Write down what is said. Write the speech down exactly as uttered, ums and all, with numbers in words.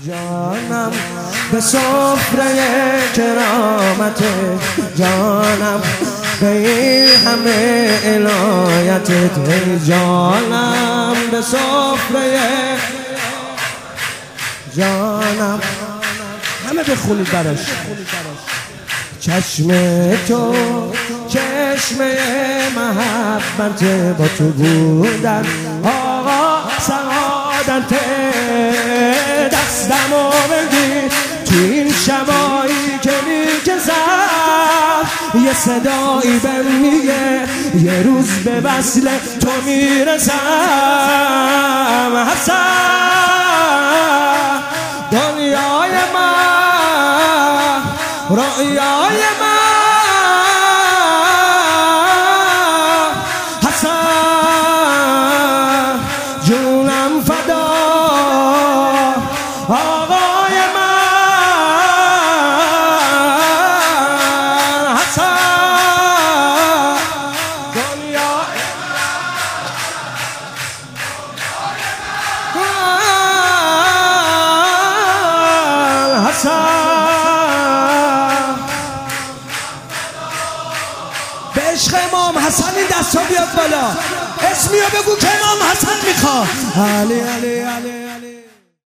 جانم به سفره کرامت جانم به این همه عنایتت ای جانم به سفره جانم همه بخونید براش چشم تو چشمه محبت با تو بودن آقا سعادت دستمو بگیر تو این شبایی که میگذر یه صدایی بهم میگه یه روز به وصل تو میرسم حسن دنیای من رؤیای من حسن جونم فدا آقای من حسن دنیای من حسن به عشق امام حسن این دستا بیاد بالا اسمیو بگو که امام حسن میخواد علی علی علی